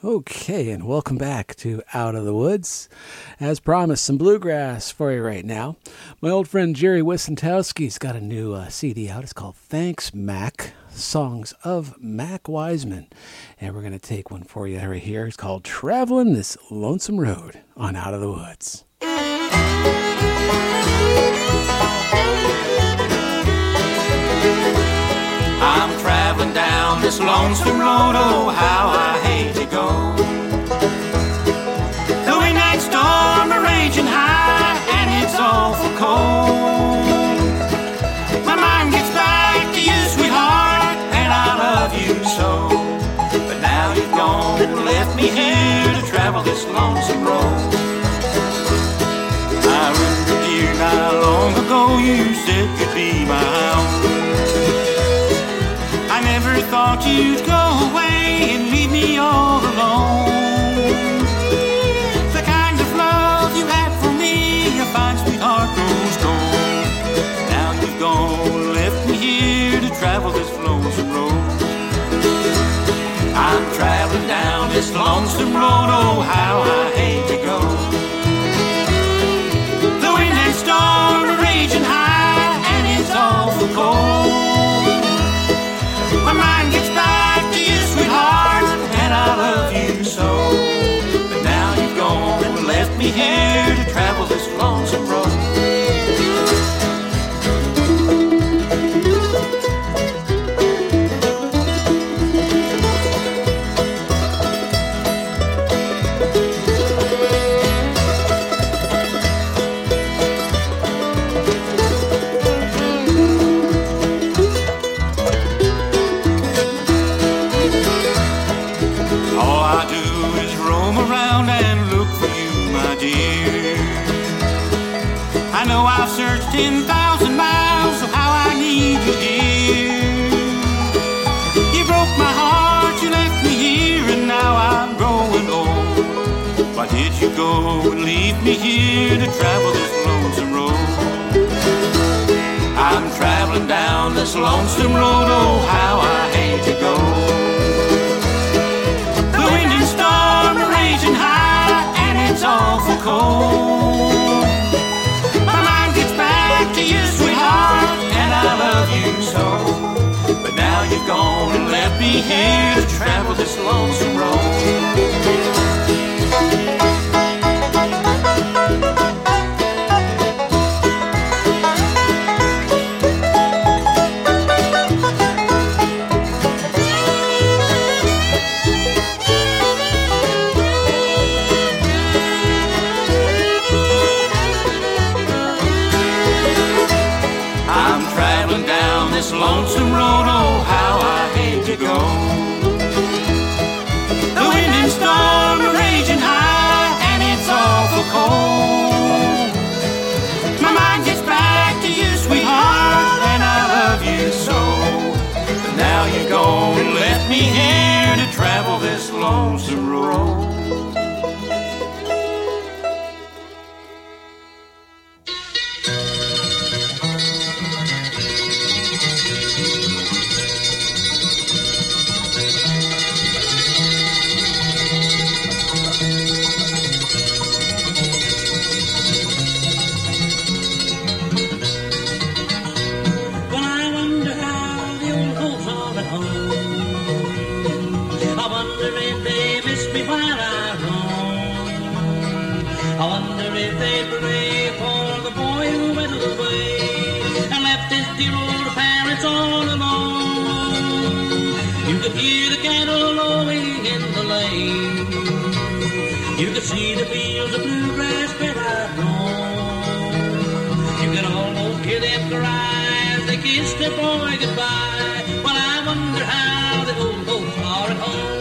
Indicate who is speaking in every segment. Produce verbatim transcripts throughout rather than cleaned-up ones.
Speaker 1: Okay, and welcome back to Out of the Woods. As promised, some bluegrass for you right now. My old friend Jerry Wissentowski's got a new uh, C D out. It's called Thanks, Mac, Songs of Mac Wiseman. And we're going to take one for you right here. It's called Traveling This Lonesome Road on Out of the Woods.
Speaker 2: I'm traveling down this lonesome road, oh, how I hate to go. The midnight storm are raging high, and it's awful cold. My mind gets back to you, sweetheart, and I love you so. But now you've gone and left me here to travel this lonesome road. I remember, dear, not long ago you said you'd be my own. I never thought you'd go away and leave me all alone. The kind of love you had for me, a fine sweetheart grows cold. Now you've gone and left me here to travel this lonesome road. I'm traveling down this lonesome road, oh, how I hate to go. The wind and storm are raging high, and it's awful cold. My mind gets back to you, sweetheart, and I love you so. But now you've gone and left me here to travel this lonesome road. I know I've searched ten thousand miles of how I need you, dear. You broke my heart, you left me here, and now I'm growing old. Why did you go and leave me here to travel this lonesome road? I'm traveling down this lonesome road, oh, how I hate to go. The wind and storm are raging high, and it's awful cold. My mind gets back to you, sweetheart, and I love you so. But now you've gone and left me here to travel this lonesome road. Lonesome road, oh, how I hate to go. The wind and storm are raging high, and it's awful cold. My mind gets back to you, sweetheart, and I love you so. But now you're gone and left me here to travel this lonesome road.
Speaker 3: See the fields of bluegrass where I've grown. You can almost hear them cry as they kiss their boy goodbye. Well, I wonder how the old folks are at home.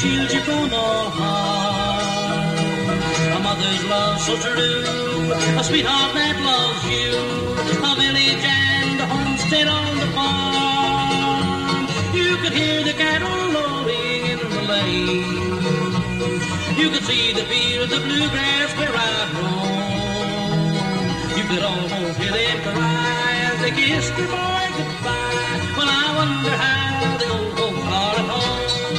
Speaker 3: shields you from all harm. A mother's love so true, a sweetheart that loves you, a village and a homestead on the farm. You could hear the cattle lowing in the lane. You could see the fields of bluegrass where I roam. You could almost hear them cry as they kissed their boy goodbye. Well, I wonder how the old folks are at home.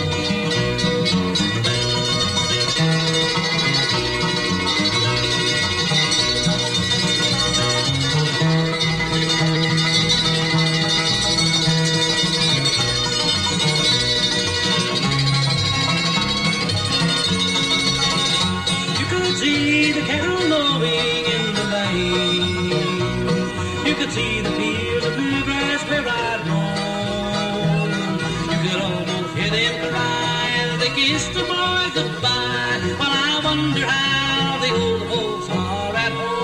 Speaker 3: See the cattle lowing in the lane. You could see the fields of bluegrass where I'd roam. You could almost hear them cry as they kissed the boy goodbye. Well, I wonder how the old folks are at home.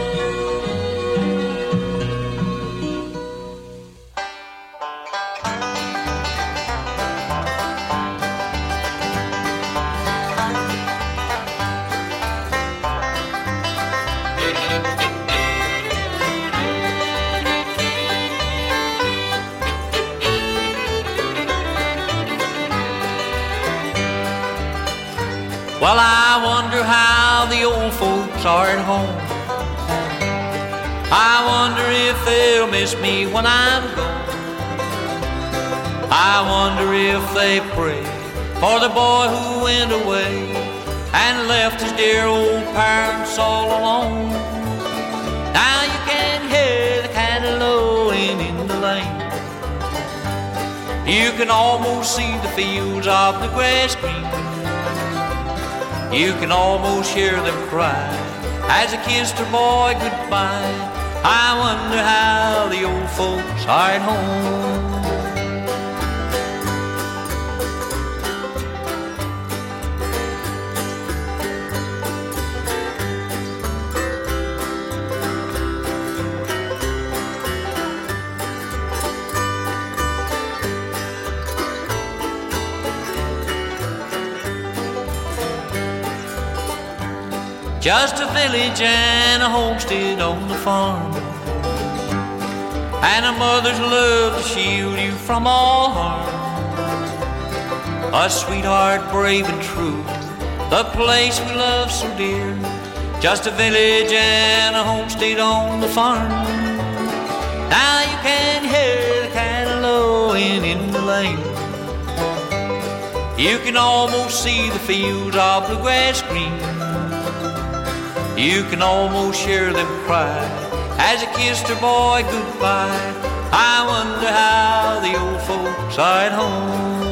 Speaker 4: Well, I wonder how the old folks are at home. I wonder if they'll miss me when I'm gone. I wonder if they pray for the boy who went away and left his dear old parents all alone. Now you can hear the cattle lowing in the lane. You can almost see the fields of the grass green. You can almost hear them cry as they kissed her boy goodbye. I wonder how the old folks are at home. Just a village and a homestead on the farm, and a mother's love to shield you from all harm. A sweetheart brave and true, the place we love so dear. Just a village and a homestead on the farm. Now you can hear the cattle lowing in the lane. You can almost see the fields of bluegrass green. You can almost hear them cry as they kissed her boy goodbye. I wonder how the old folks are at home.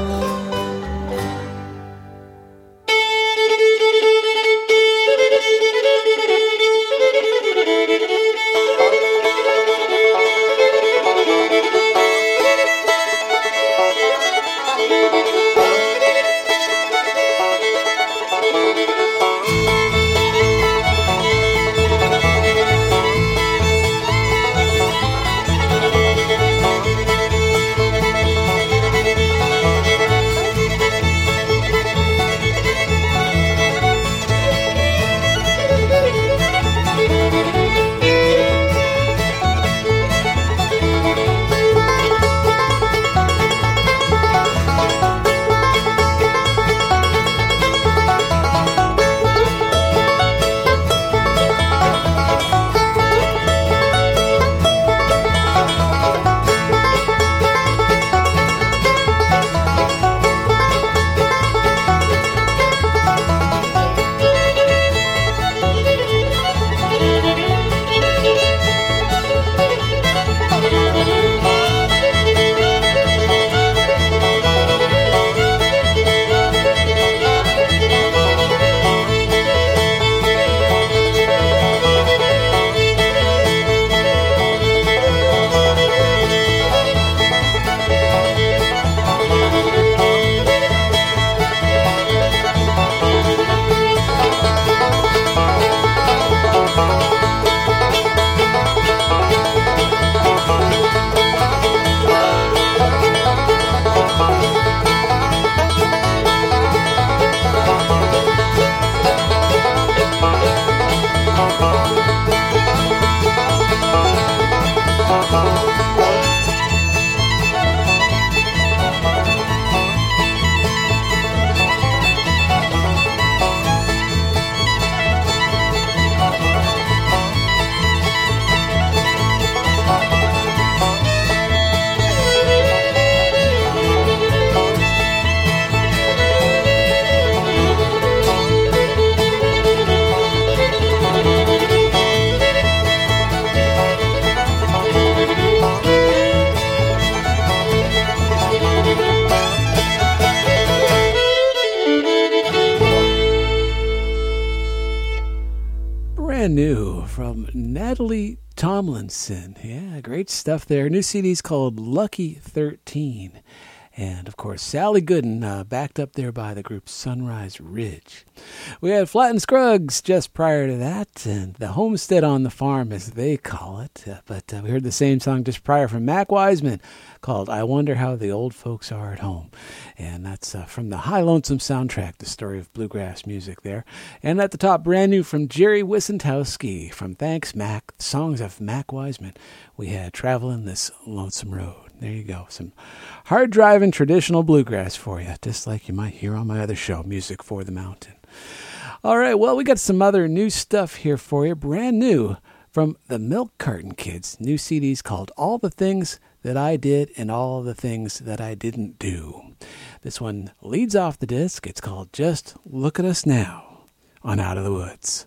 Speaker 1: brand new from Natalie Tomlinson. Yeah, great stuff there. New C D's called Lucky thirteen. And, of course, Sally Gooden, uh, backed up there by the group Sunrise Ridge. We had Flatt and Scruggs just prior to that, and the Homestead on the Farm, as they call it. Uh, but uh, we heard the same song just prior from Mac Wiseman called I Wonder How the Old Folks Are at Home. And that's uh, from the High Lonesome soundtrack, the story of bluegrass music there. And at the top, brand new from Jerry Wisentowski from Thanks Mac, songs of Mac Wiseman. We had Traveling This Lonesome Road. There you go. Some hard-driving traditional bluegrass for you, just like you might hear on my other show, Music for the Mountain. All right, well, we got some other new stuff here for you, brand new from the Milk Carton Kids. New C Ds called All the Things That I Did and All the Things That I Didn't Do. This one leads off the disc. It's called Just Look at Us Now on Out of the Woods.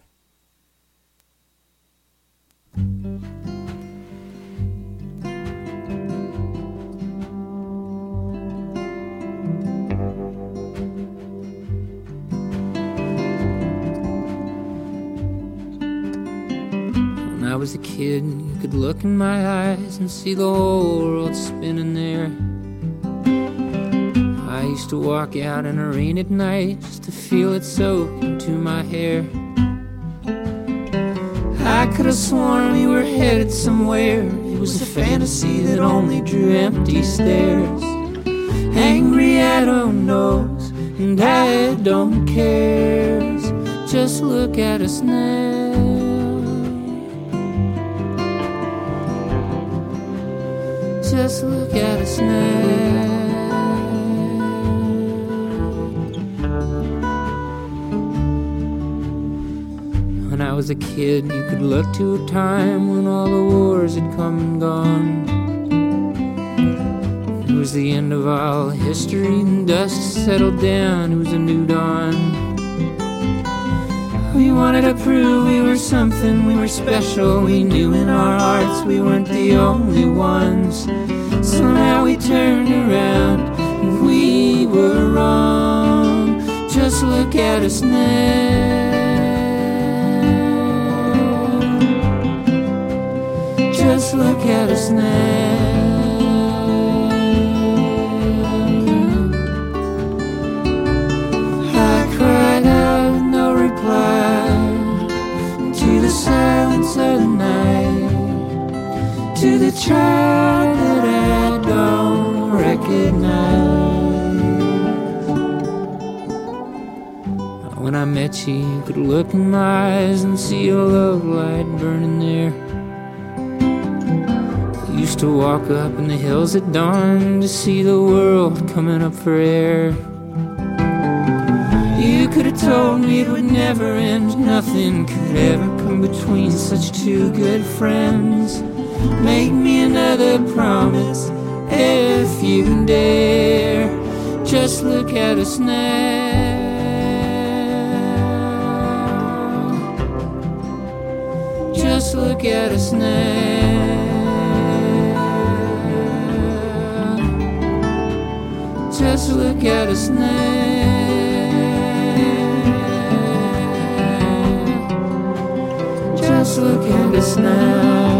Speaker 5: When I was a kid, you could look in my eyes and see the whole world spinning there. I used to walk out in a rain at night just to feel it soak into my hair. I could have sworn we were headed somewhere. It was a fantasy that only drew empty stares. Angry I don't knows, and I don't cares. Just look at us now. Just look at us now. When I was a kid, you could look to a time when all the wars had come and gone. It was the end of all history and dust settled down. It was a new dawn. We wanted to prove we were something, we were special. We knew in our hearts we weren't the only ones. Somehow we turned around and we were wrong. Just look at us now. Just look at us now. I cried out with no reply to the silence of the night, to the child that I don't recognize. When I met you, you could look in my eyes and see a love light burning there. I used to walk up in the hills at dawn to see the world coming up for air. You could have told me it would never end. Nothing could ever come between such two good friends. Make me another promise if you dare. Just look at us now. Just look at us now. Just look at us now. Just look at us now.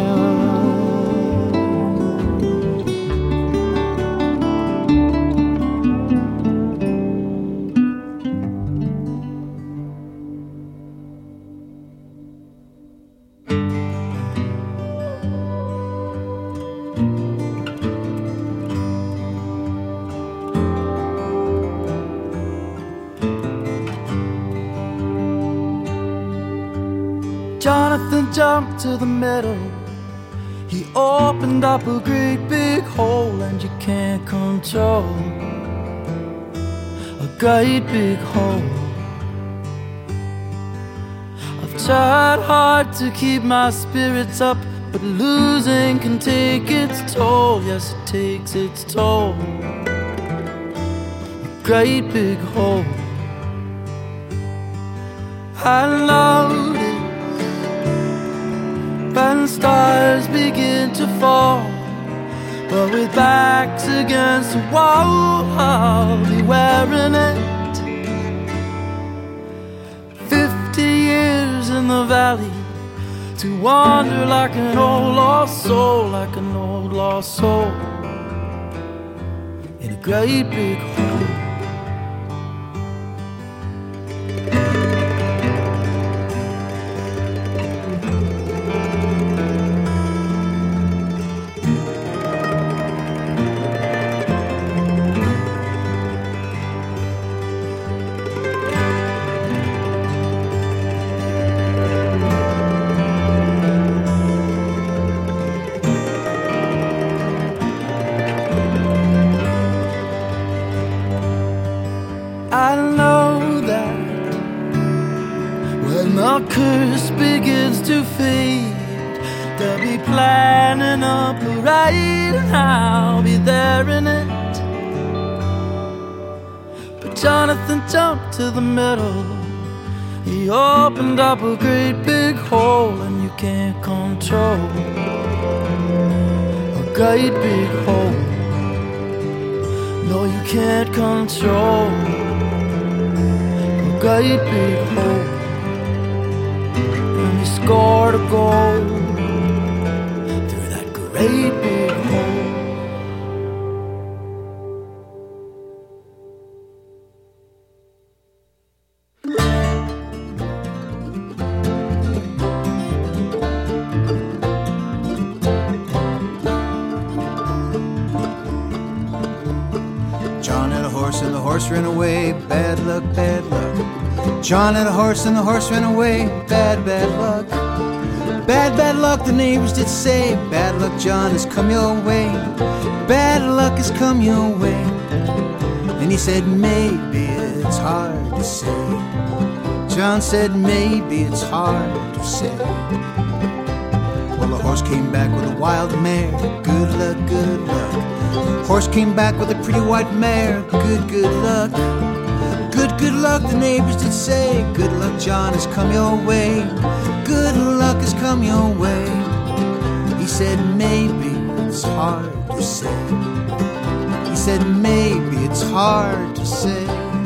Speaker 6: Jonathan jumped to the middle. He opened up a great big hole, and you can't control a great big hole. I've tried hard to keep my spirits up, but losing can take its toll. Yes, it takes its toll. A great big hole. I loved it when stars begin to fall, but with backs against the wall, I'll be wearing it. Fifty years in in the valley, to wander like an old lost soul, like an old lost soul in a great big hole. I know that when the curse begins to fade, they'll be planning a parade and I'll be there in it. But Jonathan jumped to the middle. He opened up a great big hole, and you can't control a great big hole. No, you can't control a great big hole. And he scored a goal through that great big hole.
Speaker 7: John had a horse and the horse ran away. Bad luck, bad luck. John had a horse and the horse ran away. Bad, bad luck. Bad, bad luck, the neighbors did say. Bad luck, John, has come your way. Bad luck has come your way. And he said, maybe it's hard to say. John said, maybe it's hard to say. Well, the horse came back with a wild mare. Good luck, good luck. Horse came back with a pretty white mare. Good, good luck. Good, good luck, the neighbors did say. Good luck, John, has come your way. Good luck has come your way. He said, maybe it's hard to say. He said, maybe it's hard to say.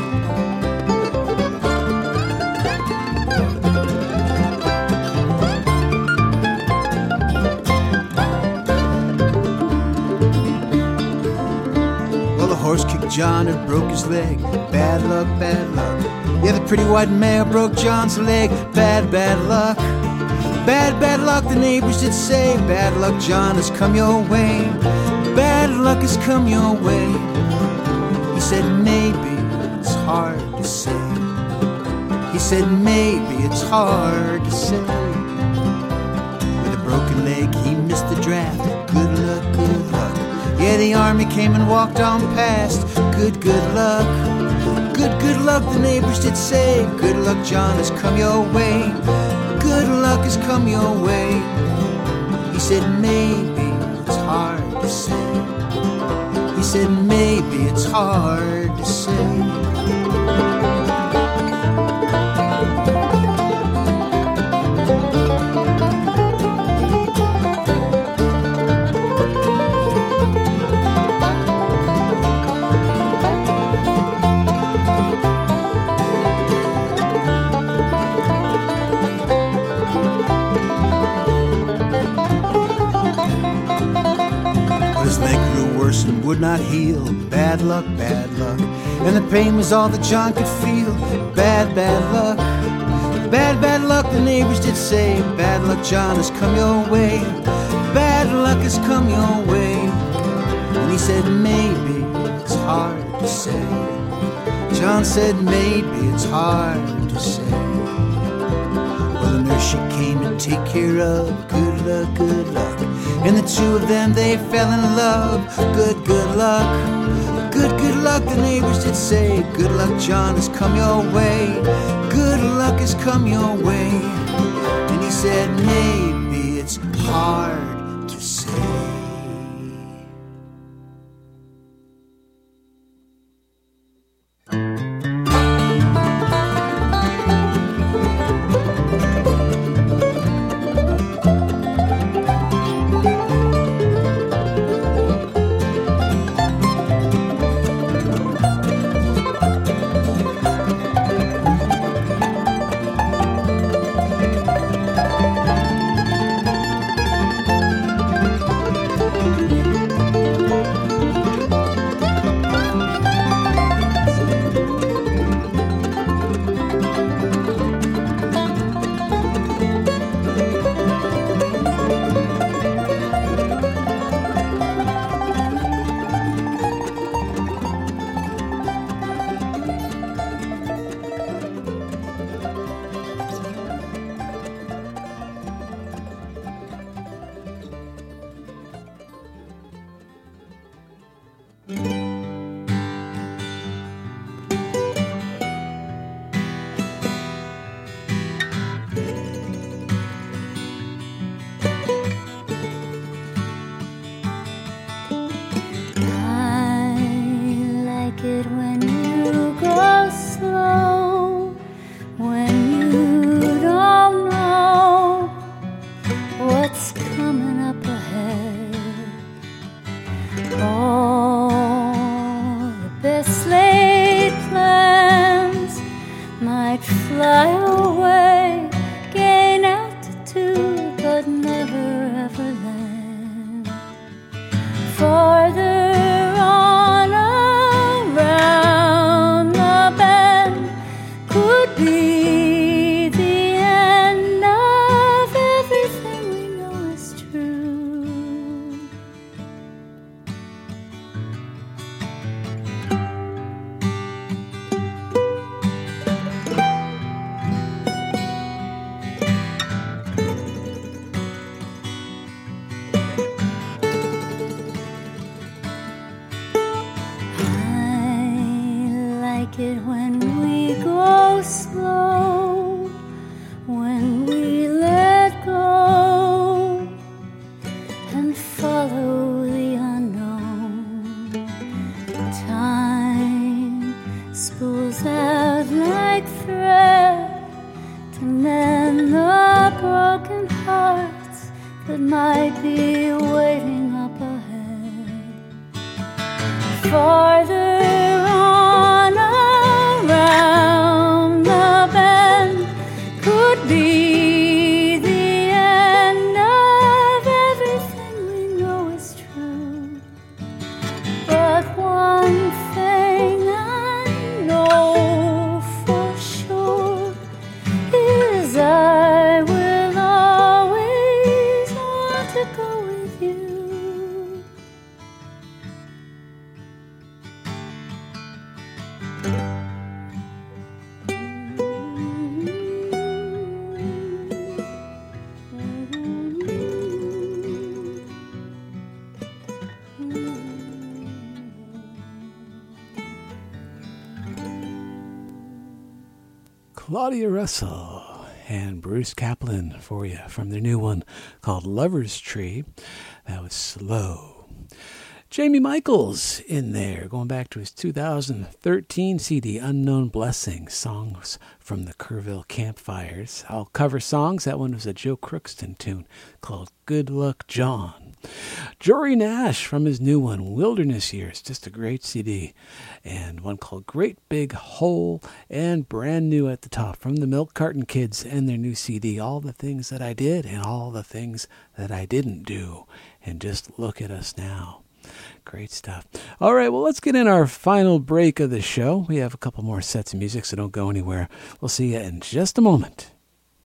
Speaker 7: Horse kicked John and broke his leg. Bad luck, bad luck. Yeah, the pretty white mare broke John's leg. Bad, bad luck. Bad, bad luck, the neighbors did say. Bad luck, John, has come your way. Bad luck has come your way. He said, maybe it's hard to say. He said, maybe it's hard to say. With a broken leg, he missed the draft. Good luck, good luck. Yeah, the army came and walked on past. Good, good luck. Good, good luck, the neighbors did say. Good luck, John, has come your way. Good luck has come your way. He said, maybe it's hard to say. He said, maybe it's hard to say. And would not heal. Bad luck, bad luck. And the pain was all that John could feel. Bad, bad luck. Bad, bad luck, the neighbors did say. Bad luck, John, has come your way. Bad luck has come your way. And he said, maybe it's hard to say. John said, maybe it's hard to say. Well, the nurse, she came to take care of. Good luck, good luck. And the two of them, they fell in love. Good, good luck. Good, good luck, the neighbors did say. Good luck, John, has come your way. Good luck has come your way. And he said, maybe it's hard to say.
Speaker 8: fly away, gain altitude, but never ever land. Farther on around the bend could be the end of everything we know is true. It when we go slow, when we let go and follow the unknown. Time spools out like thread to mend the broken hearts that might be waiting up ahead. Farther around the bend could be the end of everything we know is true. But one thing I know for sure is I will always want to go with you.
Speaker 1: Claudia Russell and Bruce Kaplan for you from their new one called Lover's Tree. That was slow. Jamie Michaels in there, going back to his two thousand thirteen C D, Unknown Blessings, songs from the Kerrville Campfires. All cover songs. That one was a Joe Crookston tune called Good Luck John. Jory Nash from his new one, Wilderness Years, just a great C D. And one called Great Big Hole, and brand new at the top from the Milk Carton Kids and their new C D, All the Things That I Did and All the Things That I Didn't Do. And just look at us now. Great stuff. All right, well, let's get in our final break of the show. We have a couple more sets of music, so don't go anywhere. We'll see you in just a moment.